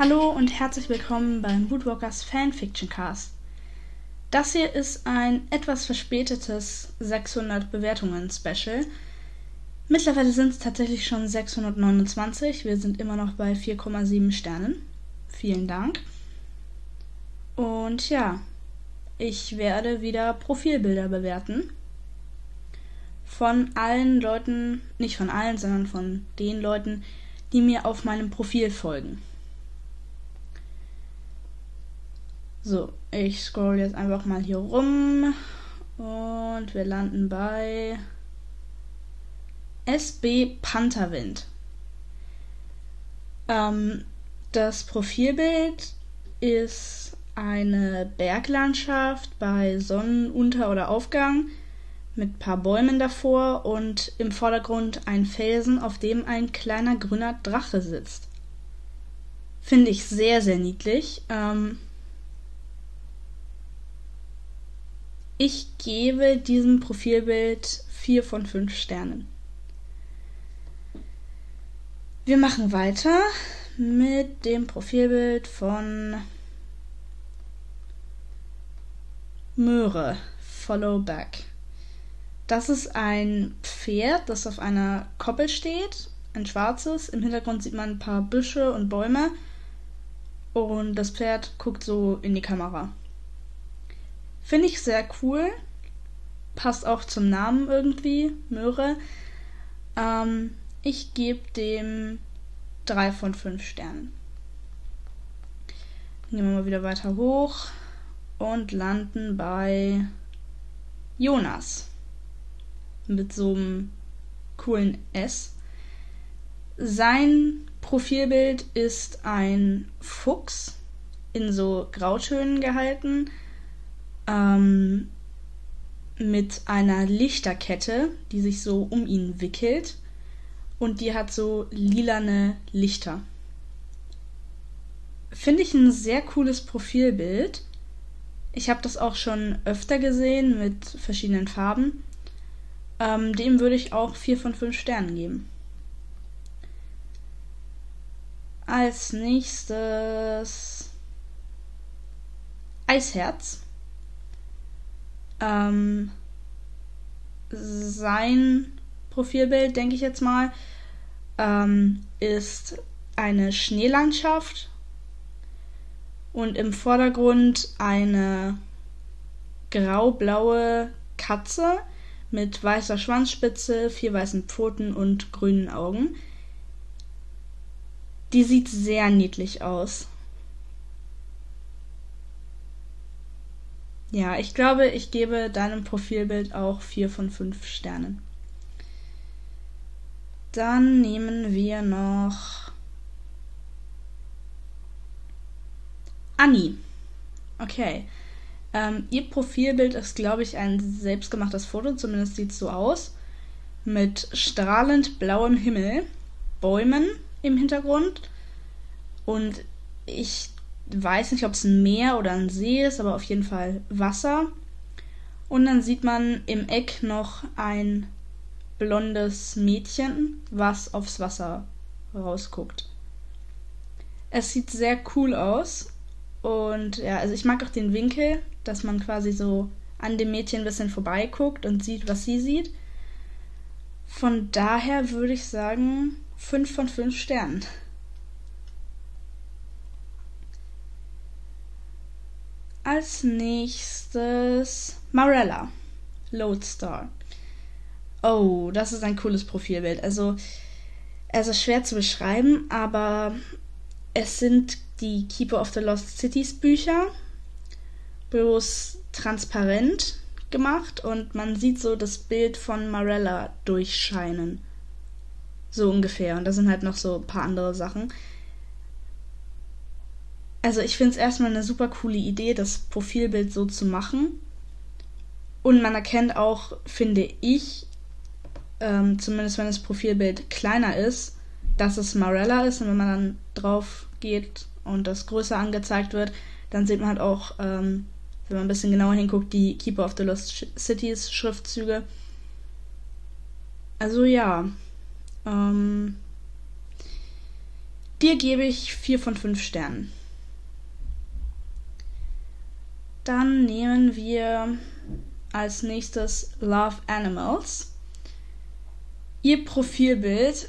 Hallo und herzlich willkommen beim Woodwalkers Fanfiction Cast. Das hier ist ein etwas verspätetes 600 Bewertungen Special. Mittlerweile sind es tatsächlich schon 629. Wir sind immer noch bei 4,7 Sternen. Vielen Dank. Und ja, ich werde wieder Profilbilder bewerten. Von allen Leuten, nicht von allen, sondern von den Leuten, die mir auf meinem Profil folgen. So, ich scroll jetzt einfach mal hier rum und wir landen bei SB Pantherwind. Das Profilbild ist eine Berglandschaft bei Sonnenunter- oder Aufgang mit ein paar Bäumen davor und im Vordergrund ein Felsen, auf dem ein kleiner grüner Drache sitzt. Finde ich sehr, sehr niedlich. Ich gebe diesem Profilbild 4 von 5 Sternen. Wir machen weiter mit dem Profilbild von Möhre, Follow Back. Das ist ein Pferd, das auf einer Koppel steht, ein schwarzes. Im Hintergrund sieht man ein paar Büsche und Bäume und das Pferd guckt so in die Kamera. Finde ich sehr cool. Passt auch zum Namen irgendwie, Möhre. Ich gebe dem 3 von 5 Sternen. Gehen wir mal wieder weiter hoch und landen bei Jonas. Mit so einem coolen S. Sein Profilbild ist ein Fuchs in so Grautönen gehalten. Mit einer Lichterkette, die sich so um ihn wickelt und die hat so lilane Lichter. Finde ich ein sehr cooles Profilbild. Ich habe das auch schon öfter gesehen mit verschiedenen Farben. Dem würde ich auch 4 von 5 Sternen geben. Als nächstes Eisherz. Sein Profilbild, denke ich jetzt mal, ist eine Schneelandschaft und im Vordergrund eine grau-blaue Katze mit weißer Schwanzspitze, 4 weißen Pfoten und grünen Augen. Die sieht sehr niedlich aus. Ja, ich glaube, ich gebe deinem Profilbild auch 4 von 5 Sternen. Dann nehmen wir noch Anni. Okay. Ihr Profilbild ist, glaube ich, ein selbstgemachtes Foto, zumindest sieht es so aus. Mit strahlend blauem Himmel, Bäumen im Hintergrund und ich weiß nicht, ob es ein Meer oder ein See ist, aber auf jeden Fall Wasser. Und dann sieht man im Eck noch ein blondes Mädchen, was aufs Wasser rausguckt. Es sieht sehr cool aus. Und ja, also ich mag auch den Winkel, dass man quasi so an dem Mädchen ein bisschen vorbeiguckt und sieht, was sie sieht. Von daher würde ich sagen 5 von 5 Sternen. Als nächstes Marella, Lodestar. Oh, das ist ein cooles Profilbild. Also, es ist schwer zu beschreiben, aber es sind die Keeper of the Lost Cities Bücher, bloß transparent gemacht und man sieht so das Bild von Marella durchscheinen. So ungefähr. Und da sind halt noch so ein paar andere Sachen. Also ich finde es erstmal eine super coole Idee, das Profilbild so zu machen. Und man erkennt auch, finde ich, zumindest wenn das Profilbild kleiner ist, dass es Marella ist. Und wenn man dann drauf geht und das größer angezeigt wird, dann sieht man halt auch, wenn man ein bisschen genauer hinguckt, die Keeper of the Lost Cities Schriftzüge. Also ja, Dir gebe ich 4 von 5 Sternen. Dann nehmen wir als nächstes Love Animals. Ihr Profilbild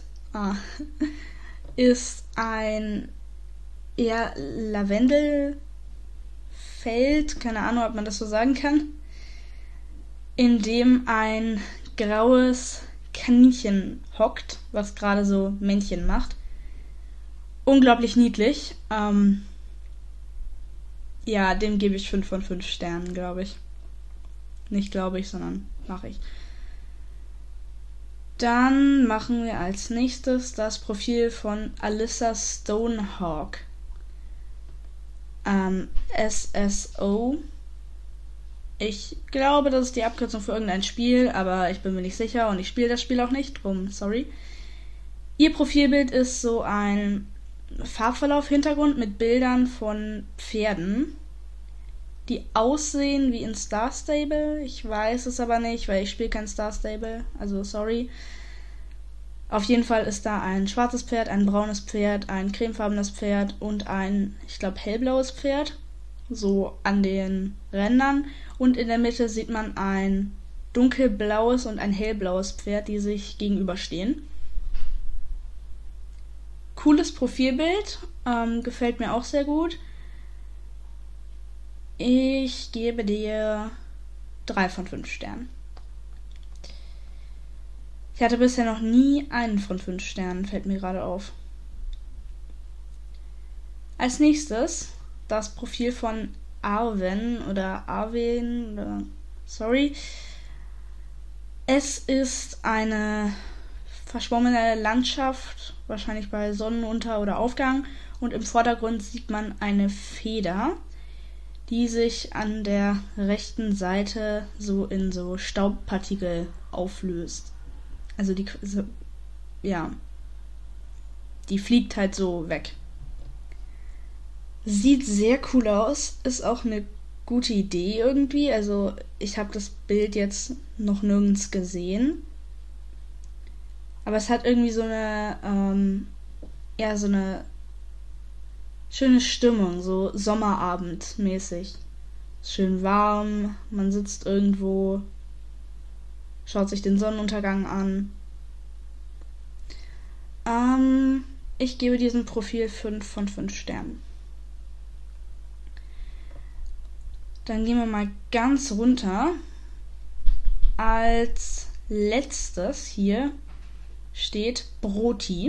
ist ein eher Lavendelfeld, keine Ahnung, ob man das so sagen kann, in dem ein graues Kaninchen hockt, was gerade so Männchen macht. Unglaublich niedlich. Ja, dem gebe ich 5 von 5 Sternen, glaube ich. Nicht glaube ich, sondern mache ich. Dann machen wir als nächstes das Profil von Alyssa Stonehawk. SSO. Ich glaube, das ist die Abkürzung für irgendein Spiel, aber ich bin mir nicht sicher und ich spiele das Spiel auch nicht, drum sorry. Ihr Profilbild ist so ein Farbverlauf-Hintergrund mit Bildern von Pferden, die aussehen wie in Star Stable. Ich weiß es aber nicht, weil ich spiele kein Star Stable, also sorry. Auf jeden Fall ist da ein schwarzes Pferd, ein braunes Pferd, ein cremefarbenes Pferd und ein, ich glaube, hellblaues Pferd, so an den Rändern. Und in der Mitte sieht man ein dunkelblaues und ein hellblaues Pferd, die sich gegenüberstehen. Cooles Profilbild, gefällt mir auch sehr gut. Ich gebe dir 3 von 5 Sternen. Ich hatte bisher noch nie einen von 5 Sternen, fällt mir gerade auf. Als nächstes das Profil von Arwen oder Arwen oder sorry. Es ist eine verschwommene Landschaft, wahrscheinlich bei Sonnenunter- oder Aufgang, und im Vordergrund sieht man eine Feder, die sich an der rechten Seite so in so Staubpartikel auflöst. Also die fliegt halt so weg. Sieht sehr cool aus, ist auch eine gute Idee irgendwie. Also ich habe das Bild jetzt noch nirgends gesehen. Aber es hat irgendwie so eine schöne Stimmung, so Sommerabendmäßig. Schön warm, man sitzt irgendwo, schaut sich den Sonnenuntergang an. Ich gebe diesem Profil 5 von 5 Sternen. Dann gehen wir mal ganz runter. Als letztes hier steht Broti.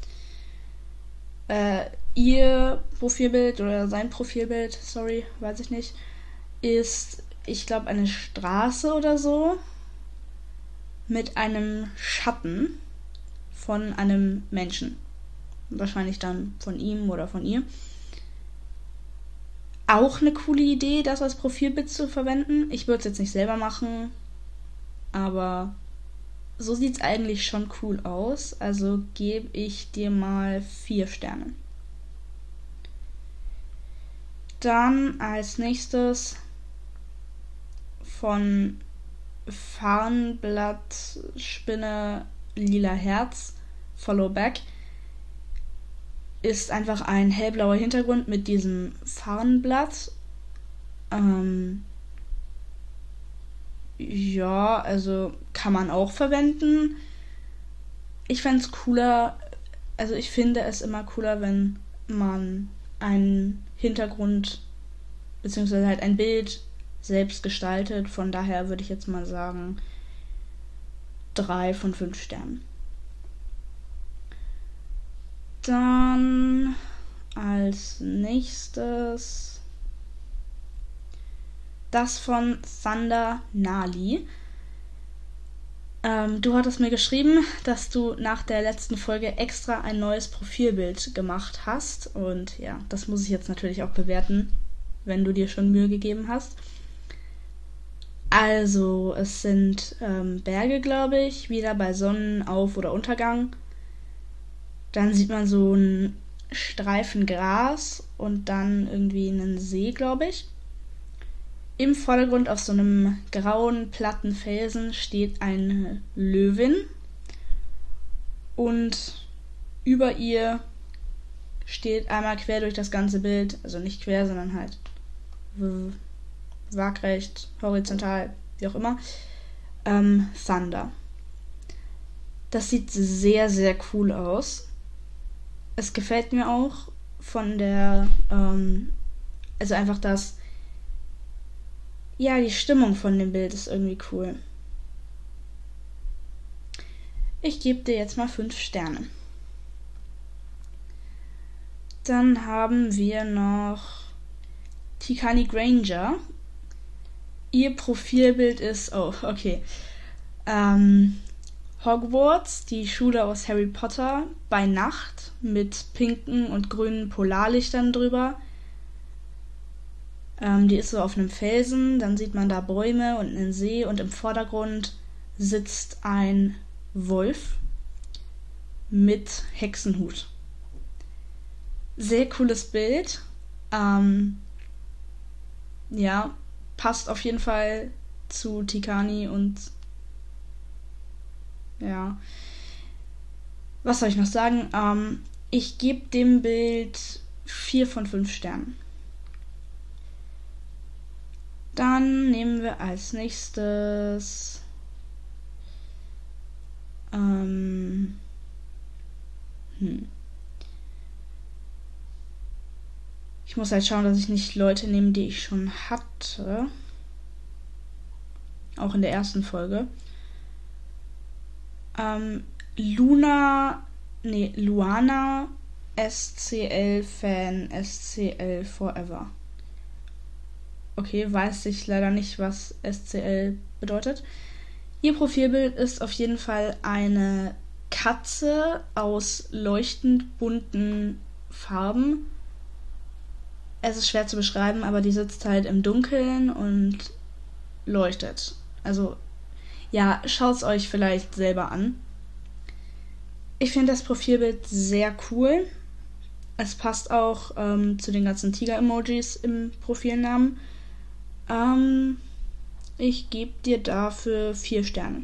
Ihr Profilbild oder sein Profilbild, sorry, weiß ich nicht, ist, ich glaube, eine Straße oder so mit einem Schatten von einem Menschen. Wahrscheinlich dann von ihm oder von ihr. Auch eine coole Idee, das als Profilbild zu verwenden. Ich würde es jetzt nicht selber machen, aber so sieht es eigentlich schon cool aus. Also gebe ich dir mal 4 Sterne. Dann als nächstes von Farnblattspinne Lila Herz Follow Back ist einfach ein hellblauer Hintergrund mit diesem Farnblatt. Ja, also kann man auch verwenden. Ich fände es cooler, also ich finde es immer cooler, wenn man einen Hintergrund beziehungsweise halt ein Bild selbst gestaltet. Von daher würde ich jetzt mal sagen 3 von 5 Sternen. Dann als nächstes das von Thunder Nali. Du hattest mir geschrieben, dass du nach der letzten Folge extra ein neues Profilbild gemacht hast. Und ja, das muss ich jetzt natürlich auch bewerten, wenn du dir schon Mühe gegeben hast. Also, es sind Berge, glaube ich, wieder bei Sonnenauf- oder Untergang. Dann sieht man so einen Streifen Gras und dann irgendwie einen See, glaube ich. Im Vordergrund auf so einem grauen, platten Felsen steht eine Löwin und über ihr steht einmal quer durch das ganze Bild, also nicht quer, sondern halt waagrecht, horizontal, wie auch immer, Thunder. Das sieht sehr, sehr cool aus. Es gefällt mir auch von der, also einfach das, ja, die Stimmung von dem Bild ist irgendwie cool. Ich gebe dir jetzt mal 5 Sterne. Dann haben wir noch Tikani Granger. Ihr Profilbild ist, Hogwarts, die Schule aus Harry Potter, bei Nacht mit pinken und grünen Polarlichtern drüber. Die ist so auf einem Felsen, dann sieht man da Bäume und einen See und im Vordergrund sitzt ein Wolf mit Hexenhut. Sehr cooles Bild. Ja, passt auf jeden Fall zu Tikani und ja. Was soll ich noch sagen? Ich gebe dem Bild 4 von 5 Sternen. Dann nehmen wir als nächstes Ich muss halt schauen, dass ich nicht Leute nehme, die ich schon hatte. Auch in der ersten Folge. Luana SCL-Fan, SCL Forever. Okay, weiß ich leider nicht, was SCL bedeutet. Ihr Profilbild ist auf jeden Fall eine Katze aus leuchtend bunten Farben. Es ist schwer zu beschreiben, aber die sitzt halt im Dunkeln und leuchtet. Also, ja, schaut es euch vielleicht selber an. Ich finde das Profilbild sehr cool. Es passt auch zu den ganzen Tiger-Emojis im Profilnamen. Ich gebe dir dafür 4 Sterne.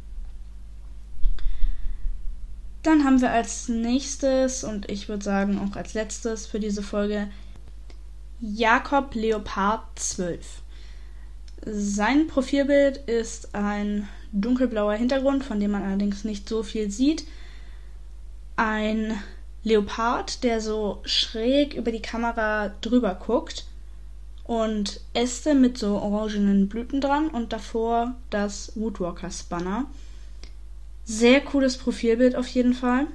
Dann haben wir als nächstes und ich würde sagen auch als letztes für diese Folge Jakob Leopard 12. Sein Profilbild ist ein dunkelblauer Hintergrund, von dem man allerdings nicht so viel sieht. Ein Leopard, der so schräg über die Kamera drüber guckt und Äste mit so orangenen Blüten dran und davor das Woodwalkers Banner. Sehr cooles Profilbild auf jeden Fall.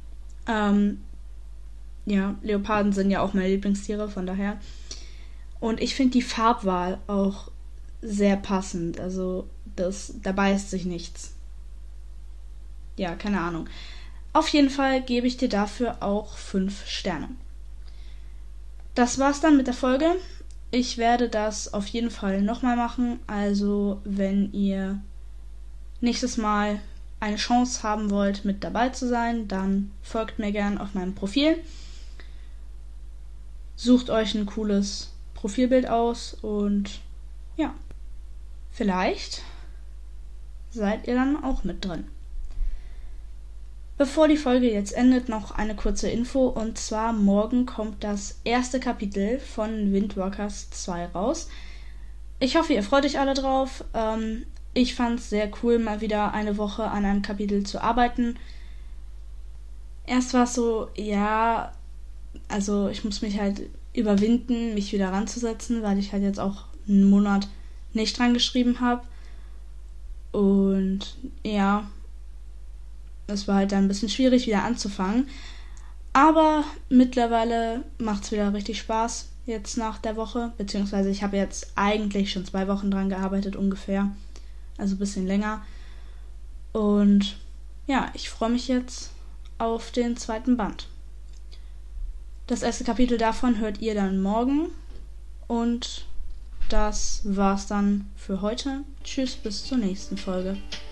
Ja, Leoparden sind ja auch meine Lieblingstiere, von daher. Und ich finde die Farbwahl auch sehr passend. Also, da beißt sich nichts. Ja, keine Ahnung. Auf jeden Fall gebe ich dir dafür auch 5 Sterne. Das war's dann mit der Folge. Ich werde das auf jeden Fall nochmal machen. Also, wenn ihr nächstes Mal eine Chance haben wollt, mit dabei zu sein, dann folgt mir gern auf meinem Profil. Sucht euch ein cooles Profilbild aus und ja, vielleicht seid ihr dann auch mit drin. Bevor die Folge jetzt endet, noch eine kurze Info, und zwar morgen kommt das erste Kapitel von Windwalkers 2 raus. Ich hoffe, ihr freut euch alle drauf. Ich fand es sehr cool, mal wieder eine Woche an einem Kapitel zu arbeiten. Erst war es so, ja, also ich muss mich halt überwinden, mich wieder ranzusetzen, weil ich halt jetzt auch einen Monat nicht dran geschrieben habe. Und ja, es war halt dann ein bisschen schwierig, wieder anzufangen. Aber mittlerweile macht es wieder richtig Spaß, jetzt nach der Woche. Beziehungsweise ich habe jetzt eigentlich schon 2 Wochen dran gearbeitet ungefähr. Also ein bisschen länger. Und ja, ich freue mich jetzt auf den 2. Band. Das erste Kapitel davon hört ihr dann morgen. Und das war's dann für heute. Tschüss, bis zur nächsten Folge.